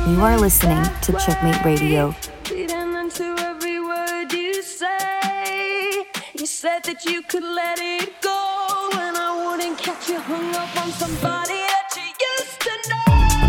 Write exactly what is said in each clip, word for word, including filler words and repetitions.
You are listening to Checkmate Radio. Said that you could let it go, and I wouldn't catch you hung up on somebody that you used to know.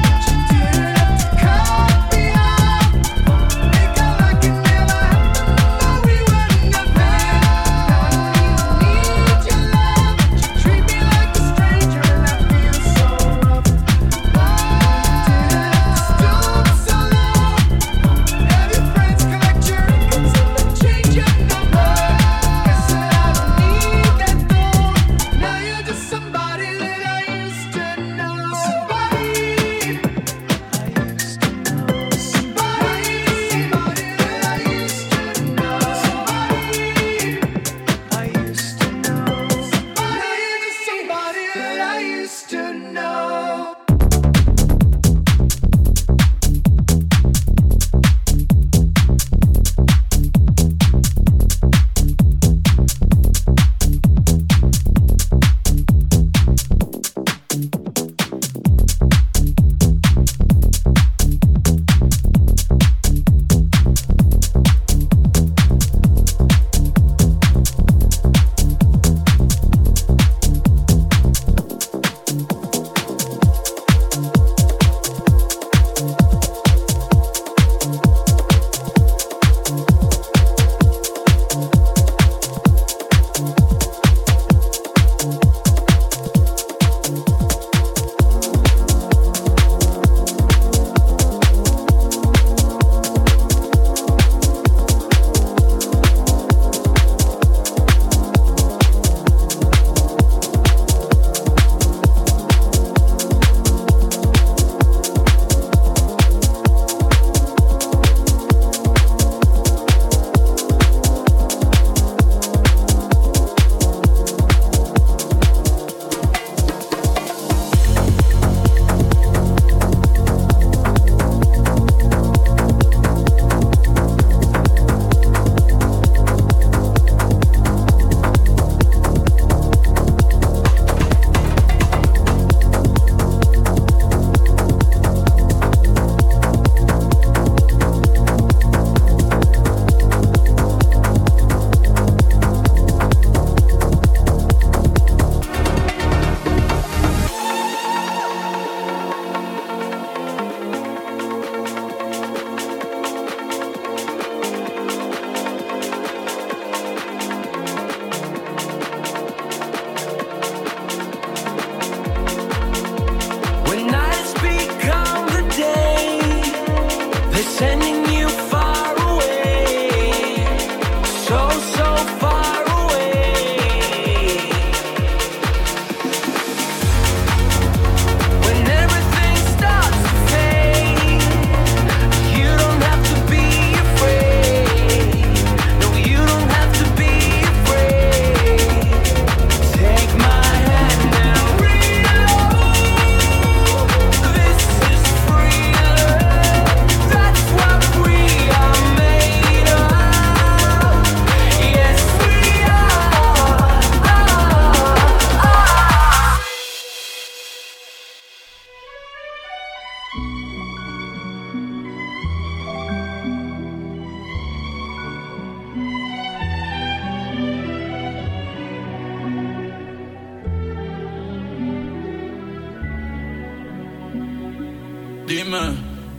Dime,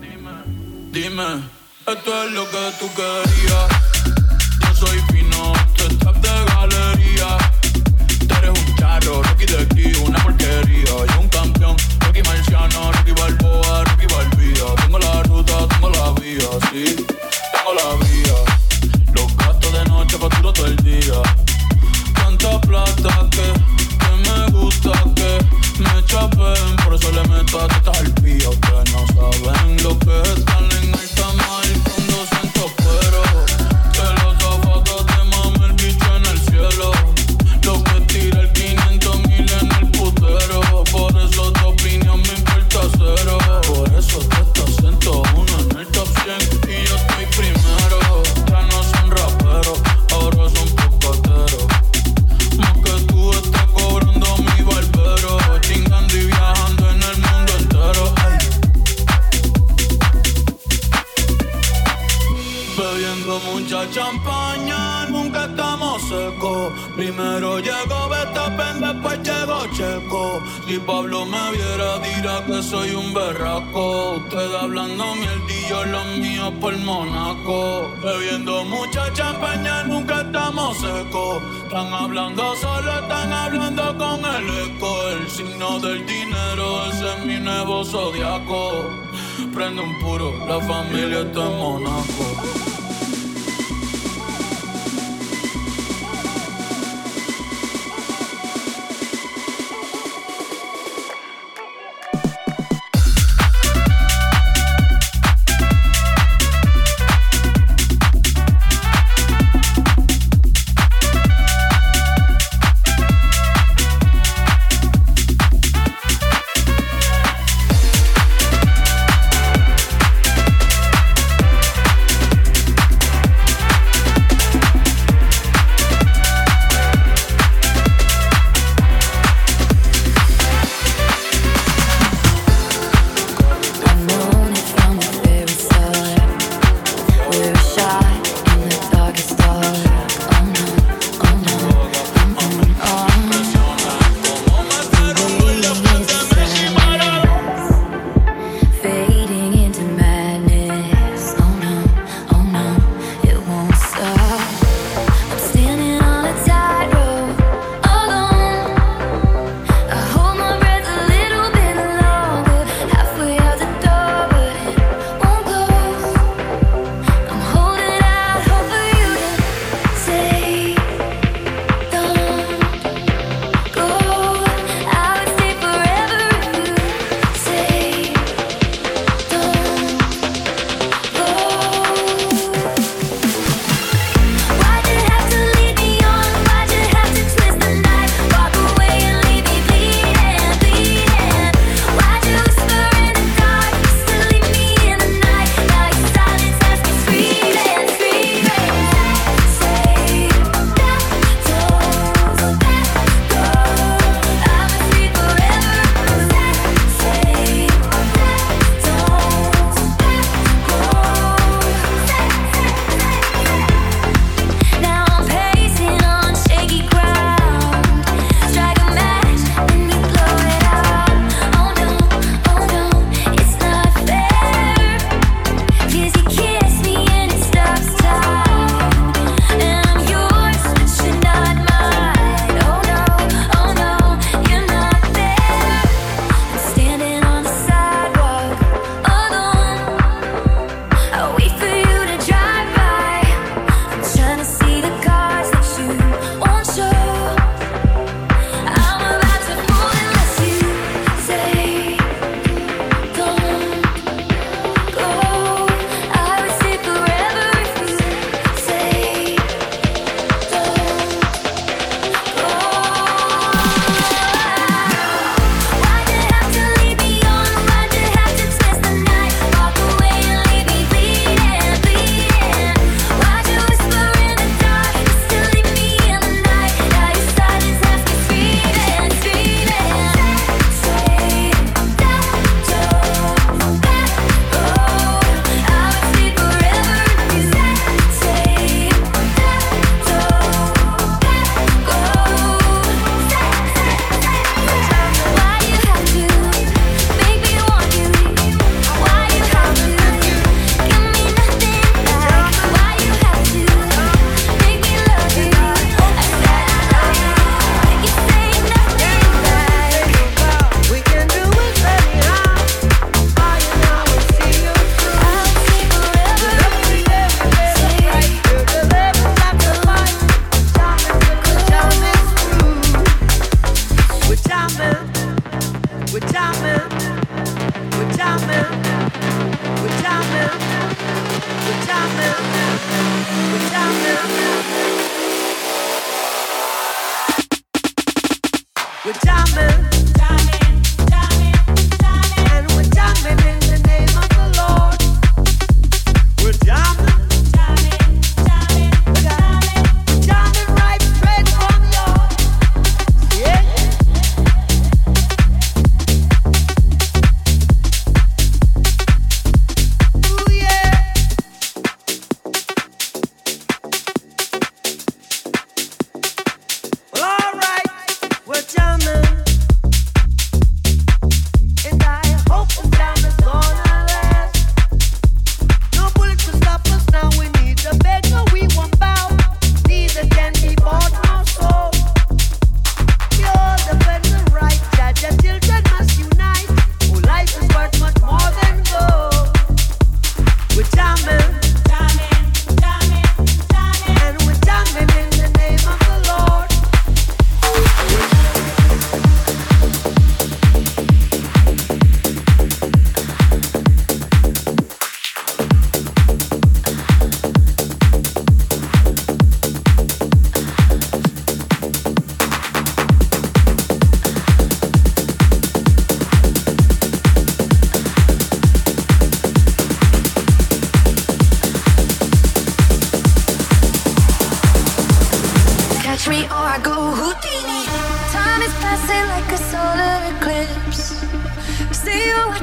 dime, esto es lo que tú querías. Yo soy fino, tú estás de galería. Tú eres un charro, Rocky de aquí, una porquería. Yo un campeón, Rocky Marciano, Rocky Balboa, Rocky Balbía. Tengo la ruta, tengo la vía, sí, tengo la vía. Los gastos de noche facturo todo el día. Tanta plata que, que me gusta que me chapen, por eso le meto a tetas al pío. Ustedes no saben lo que están en alta mar con doscientos peros. Que los zapatos de mame el bicho en el cielo. Lo que tira el quinientos mil en el putero. Por mucha champaña, nunca estamos secos. Primero llegó Verstappen, después llegó Checo. Si Pablo me viera dirá que soy un berraco. Usted hablando mierdillo, los míos por Monaco. Bebiendo mucha champaña, nunca estamos secos. Están hablando solo, están hablando con el eco. El signo del dinero, ese es mi nuevo zodiaco. Prende un puro, la familia está en Monaco.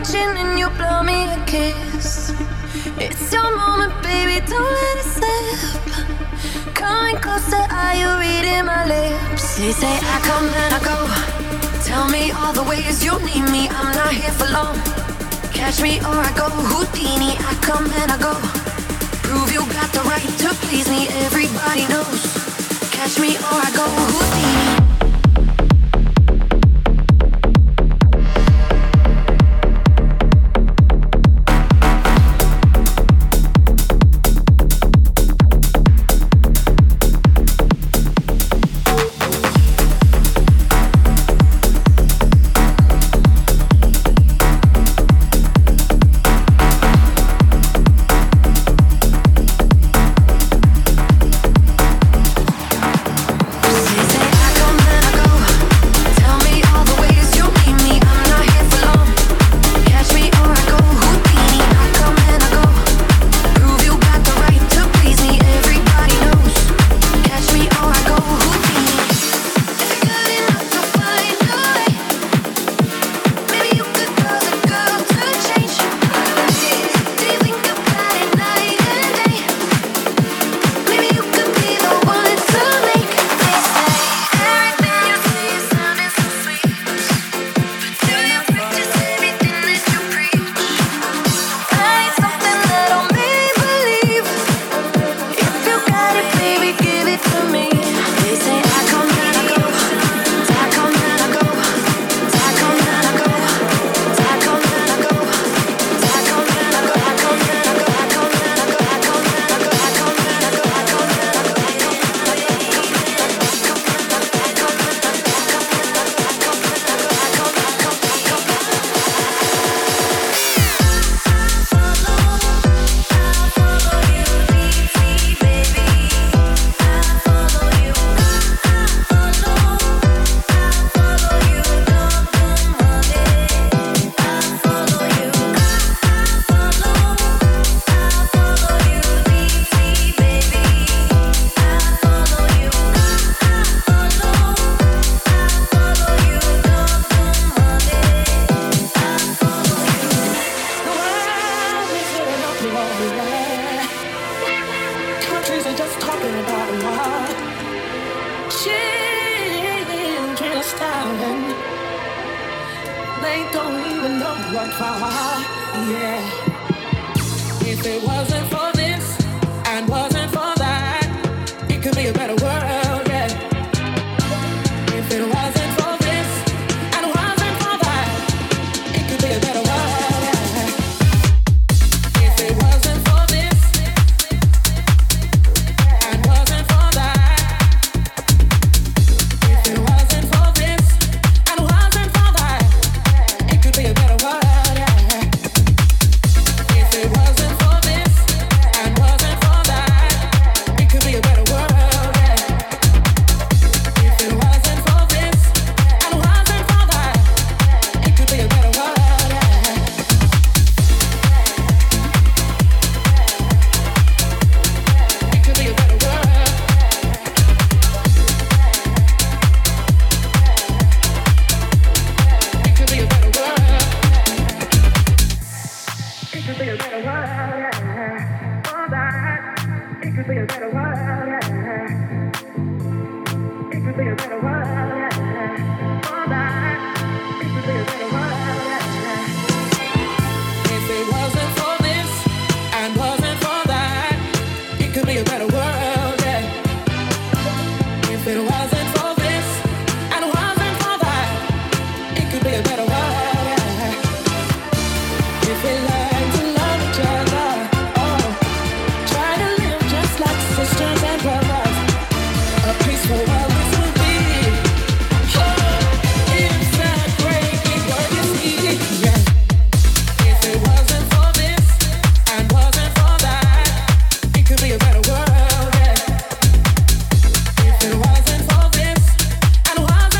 chin and you blow me a kiss. It's your moment, baby, don't let it slip. Coming closer, are you reading my lips? They say I come and I go. Tell me all the ways you need me, I'm not here for long. Catch me or I go Houdini, I come and I go. Prove you got the right to please me, everybody knows. Catch me or I go Houdini.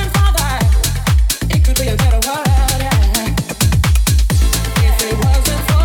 If it wasn't for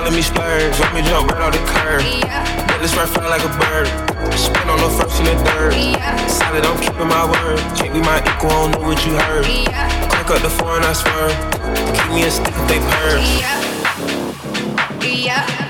calling me splurge. Want me jump right off the curb. Let this right fly like a bird. Spin on the first and the third. Solid, I'm keeping my word. Can't be my equal, I don't know what you heard. Crank up the foreign, I swerve. Keep me a stick if they purge. Yeah. Yeah.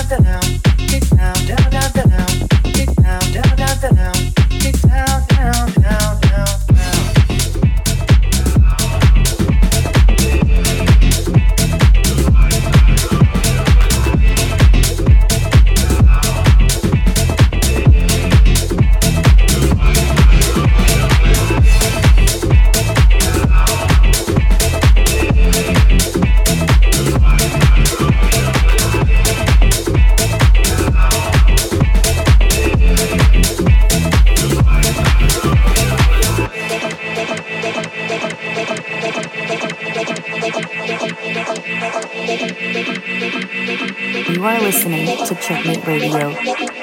You are listening to Checkmate Radio.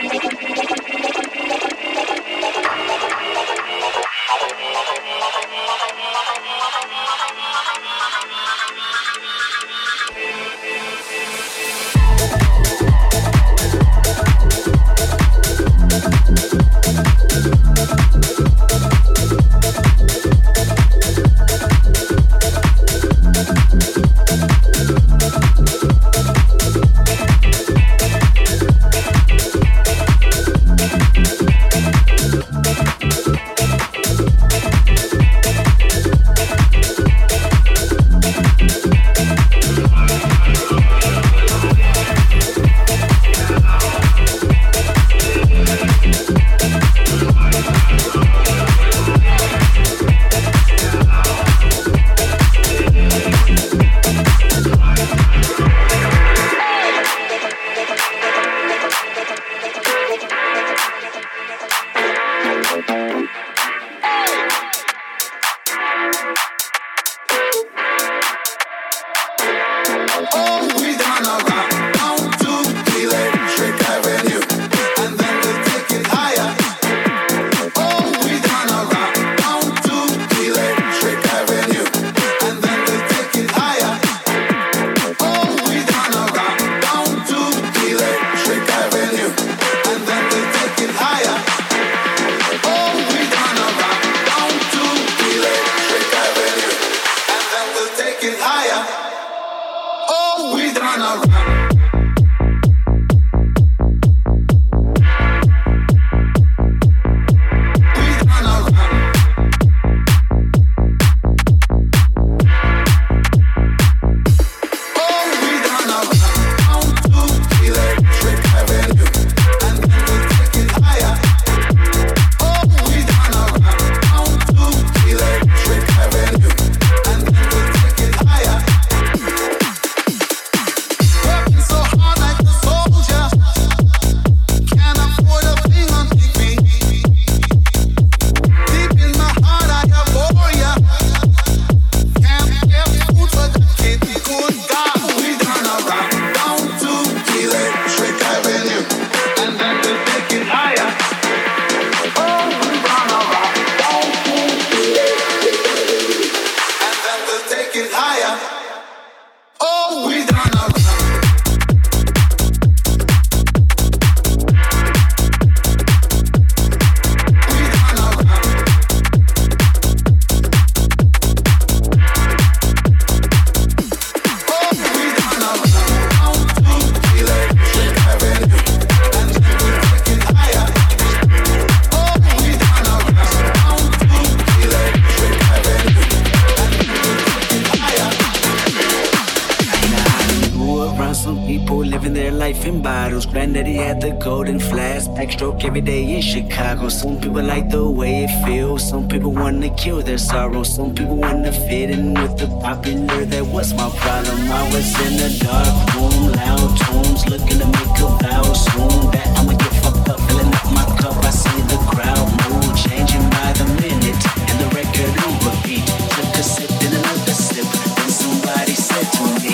Some people like the way it feels. Some people wanna kill their sorrow. Some people wanna fit in with the popular. That was my problem. I was in a dark room, loud tunes, looking to make a vow soon that I'ma get fucked up, filling up my cup. I see the crowd move, changing by the minute, and the record on repeat. Took a sip, then another sip, then somebody said to me,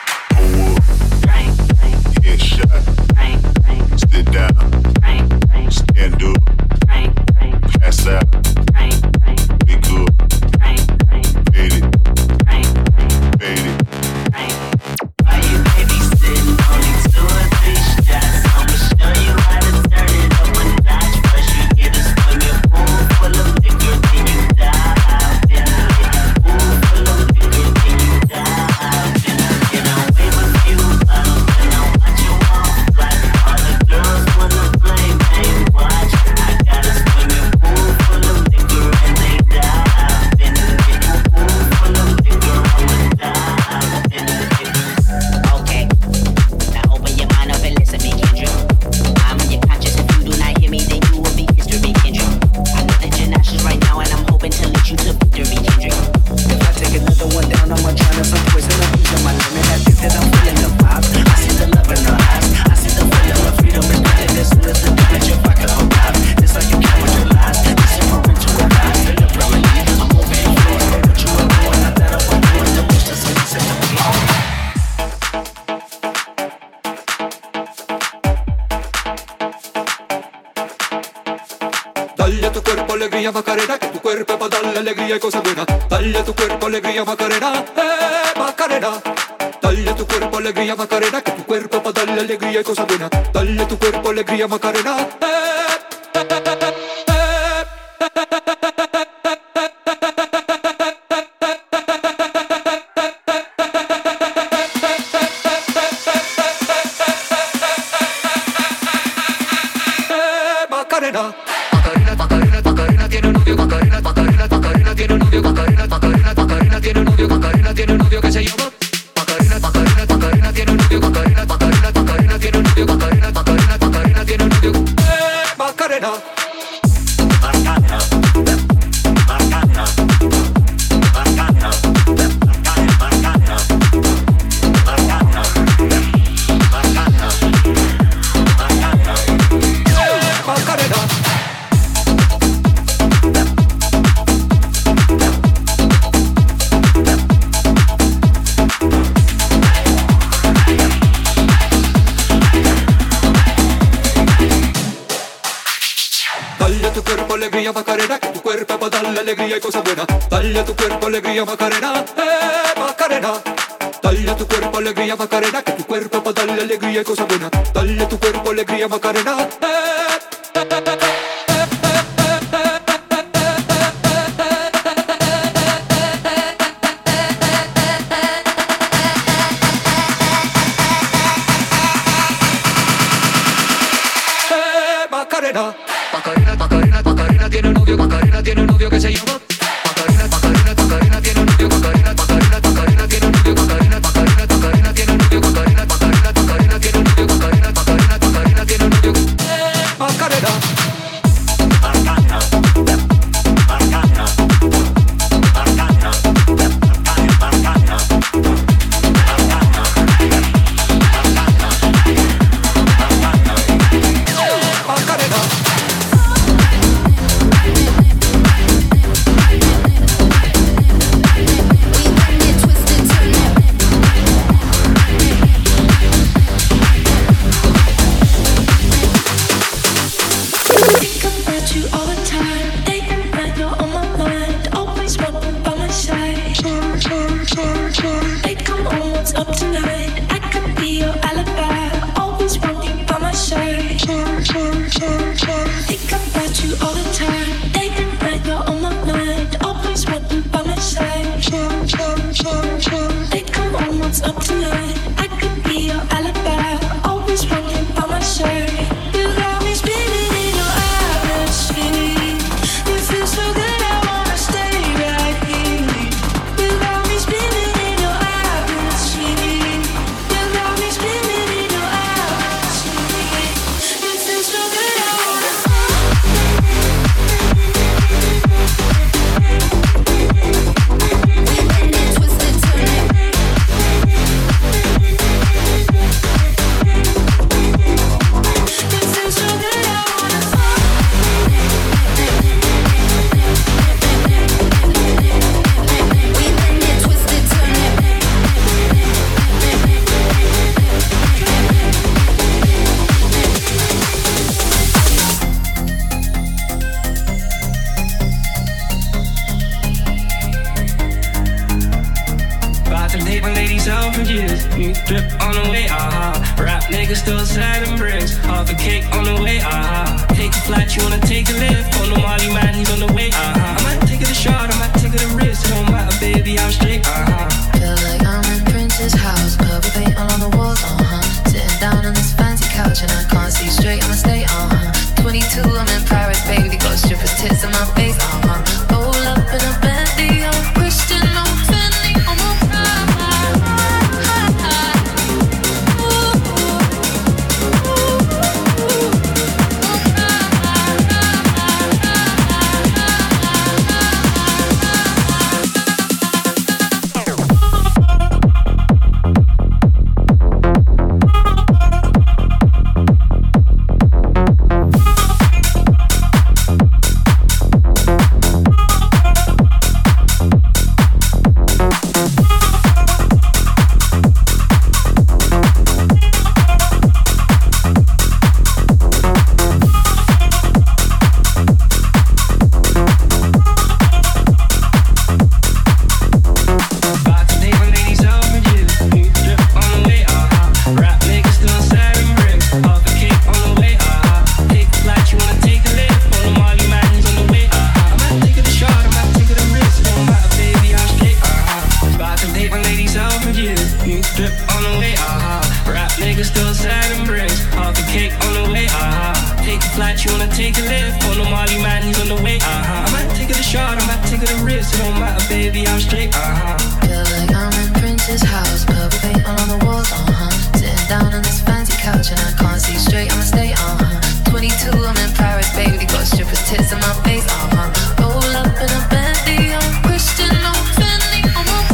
headshot, sit down, stand up. Pass out. We good. Made it. Made it. Why you baby sitting on these two or three? alegría Macarena, que tu cuerpo es para darle alegría y cosas buenas. Dale a tu cuerpo alegría Macarena, eh Macarena. Dale a tu cuerpo alegría Macarena, que tu cuerpo es para darle alegría y cosas buenas. Dale a tu cuerpo alegría Macarena, eh, eh, eh, eh. Macarena, Macarena, Macarena tiene un novio, Macarena, Macarena, Macarena tiene un novio, Macarena, Macarena, Macarena tiene un novio, Macarena tiene un novio que se llama Macarena, Macarena, Macarena tiene un novio, Macarena, Macarena, Macarena tiene un novio, Macarena, Macarena, Macarena tiene un novio, eh, Macarena. Alegría Macarena, que tu cuerpo es para darle alegría y cosas buenas. Dale a tu cuerpo alegría Macarena, eh Macarena. Dale a tu cuerpo alegría Macarena, que tu cuerpo es para darle alegría y cosas buenas. Dale a tu cuerpo alegría Macarena, eh, eh, eh, eh. Macarena, Macarena, Macarena, Macarena tiene un novio, Macarena tiene un novio que se llama Macarena, Macarena, Macarena tiene un novio, Macarena, Macarena, Macarena tiene un novio, Macarena, Macarena, Macarena tiene un novio, Macarena, Macarena, Macarena tiene un novio, Macarena, Macarena, Macarena tiene un novio, Macarena. straight, I'ma stay, uh-huh. twenty-two, I'm in Paris, baby. Got strippers, tits in my face, uh-huh. Roll up in a Bentley, I'm Christian, I'm Fendi, I'm a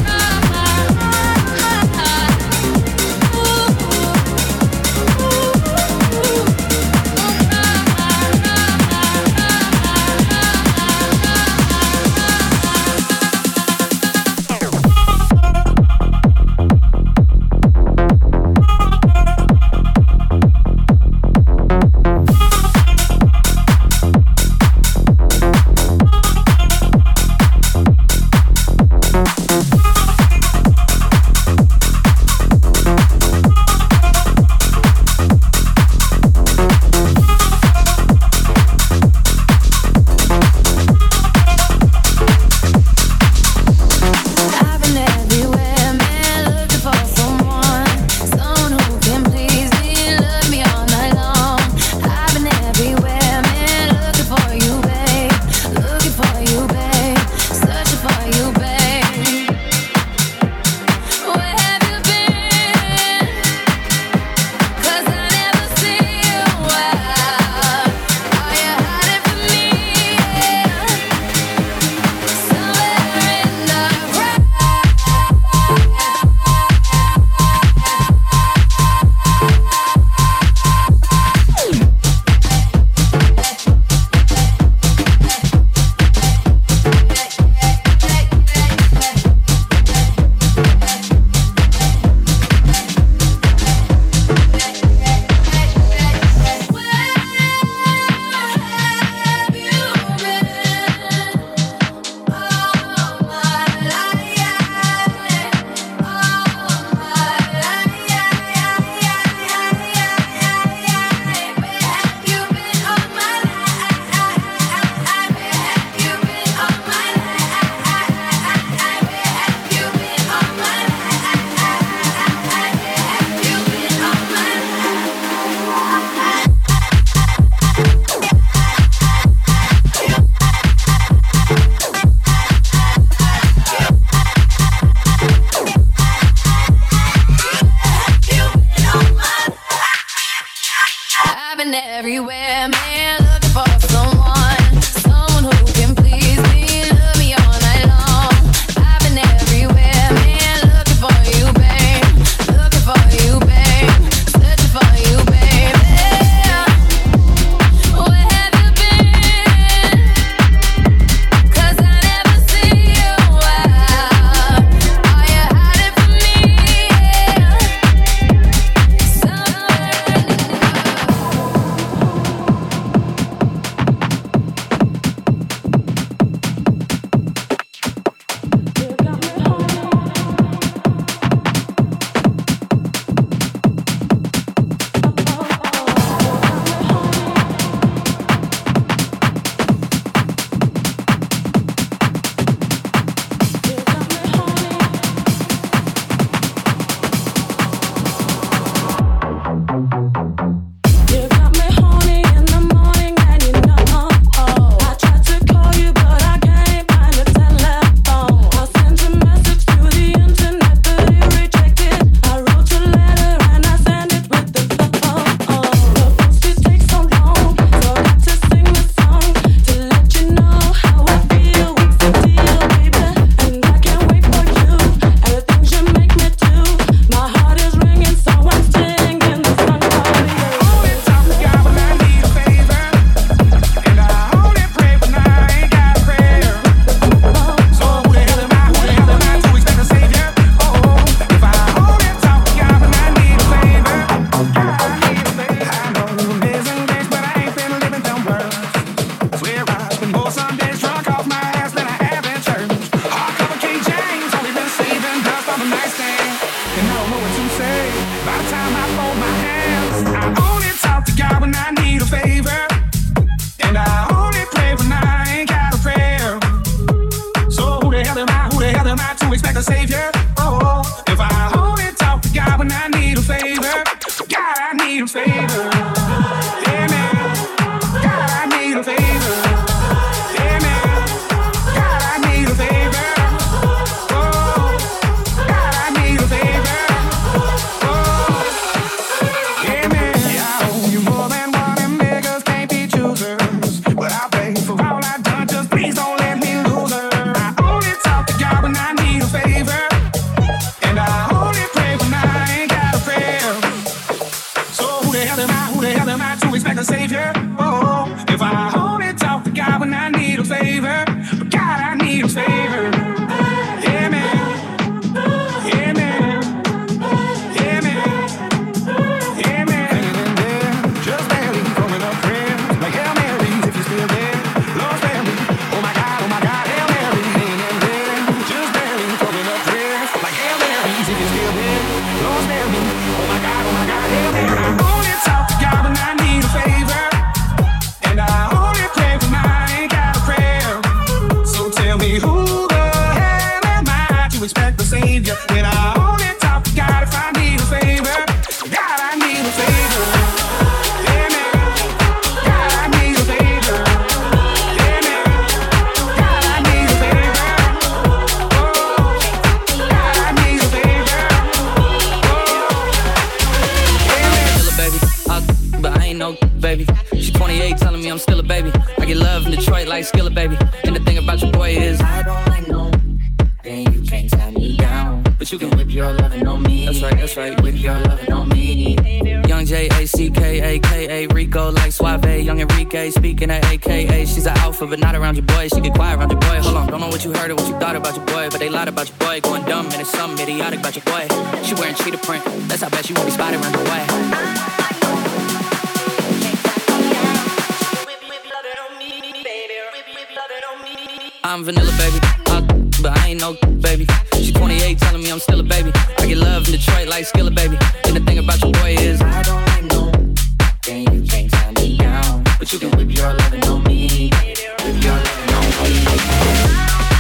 am I? Who the hell am I to expect a savior? Oh, if I only talk to God when I need a favor, but God, I need a favor. Yeah, man. Yeah, man. Yeah, man. Yeah, man. Hanging in there, just barely throwing up prayers, like Hail Marys if you're still there. Lord spare me. Oh my God, oh my God, Hail Mary. Hanging in there, just barely throwing up prayers, like Hail Marys if you're still there. Lord spare me. Oh my God, oh my God, Hail Mary. I only talk to God when I need a favor, and I only pray when I ain't got a prayer. So tell me who the hell am I to expect a savior when I only talk to God if I need a favor? God, I need a favor. Yeah, man. God, I need a favor. Yeah, man. God, I need a favor. Oh, God, I need a favor. Still a baby, I, but I ain't no baby. She twenty-eight telling me I'm still a baby. I get love in Detroit like Skillet, baby. And the thing about your boy is I don't like no, then you can't tie me down. But you can whip your lovin' on me. That's right, that's right, whip your lovin' on me. Young J A C K A K A Rico like Suave, young Enrique speaking at A K A. She's an alpha but not around your boy. She get quiet around your boy. Hold on, don't know what you heard or what you thought about your boy, but they lied about your boy. Going dumb and it's something idiotic about your boy. She wearing cheetah print, that's how bad she won't be spotted around your way. I'm vanilla, baby, I, but I ain't no baby. She twenty-eight telling me I'm still a baby. I get love in Detroit like Skillet, baby. And the thing about your boy is I don't like no, then you can't tie me down. But you can whip your lovin' on me. Whip your lovin' on me.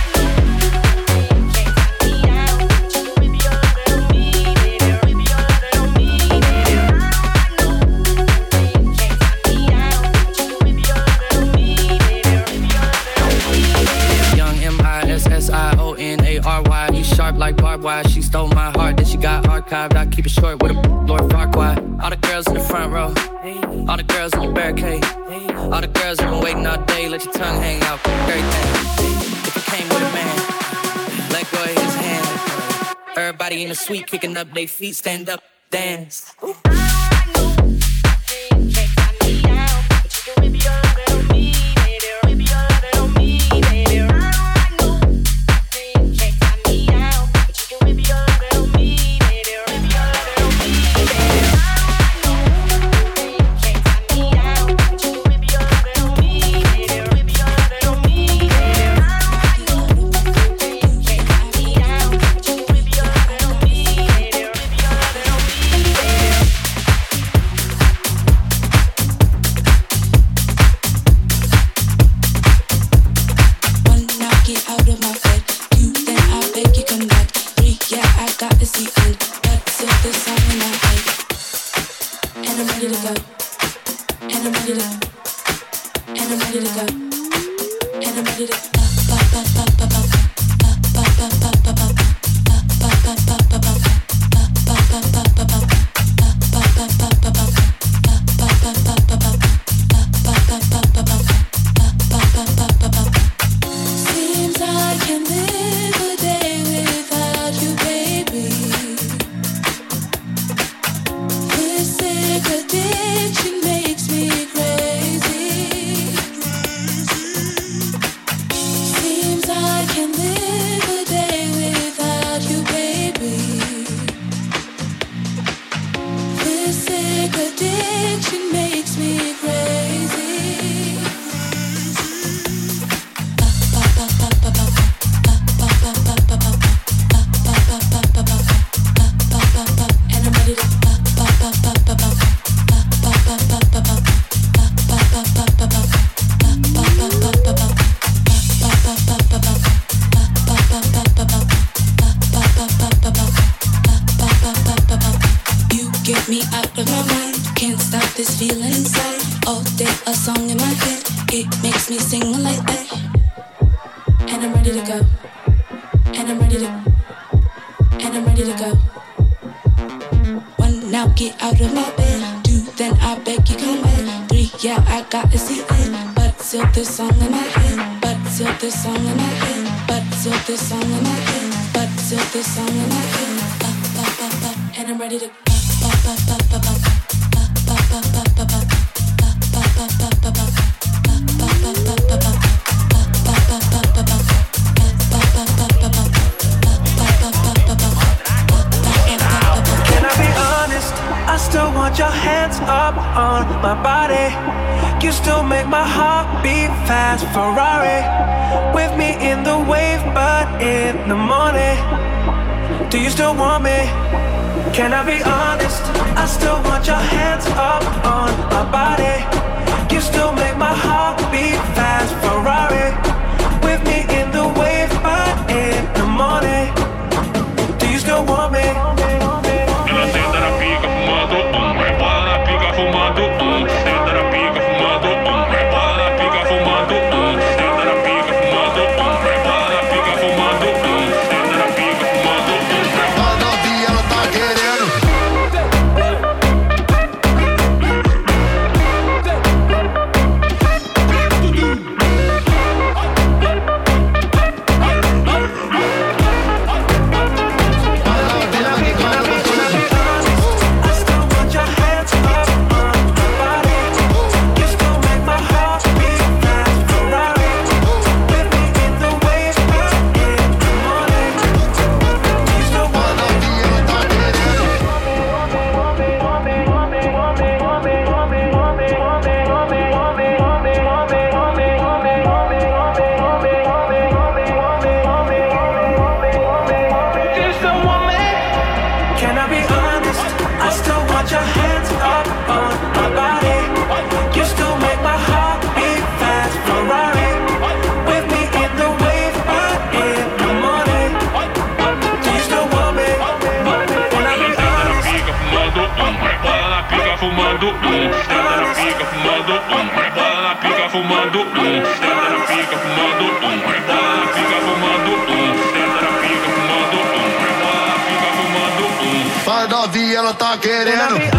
Sharp like barbed wire, she stole my heart, then she got archived. I keep it short with a Lord Farquaad. All the girls in the front row, all the girls in the barricade, all the girls who've been waiting all day. Let your tongue hang out, everything. If you came with a man, let go of his hand. Everybody in the suite kicking up their feet, stand up, dance. And I'm ready to Your hands up on my body. You still make my heart beat fast. Ferrari with me in the wave, but in the morning. Do you still want me? Can I be honest? I still want your hands up on my body. You still make my heart beat fast. Ferrari with me in the wave, but in the morning. Do you still want me? Ela senta na pica fumando um, rebola na pica fumando um, senta na pica fumando um, rebola na pica fumando um, senta na pica fumando um, rebola na pica fumando um, senta na pica fumando um, rebola na pica ela tá querendo. Fumando um, senta na pica fumando um, rebola na pica fumando um, senta na pica fumando um, rebola na pica fumando um, senta na pica fumando um, rebola na pica fumando um. Vai novinha, ela tá querendo.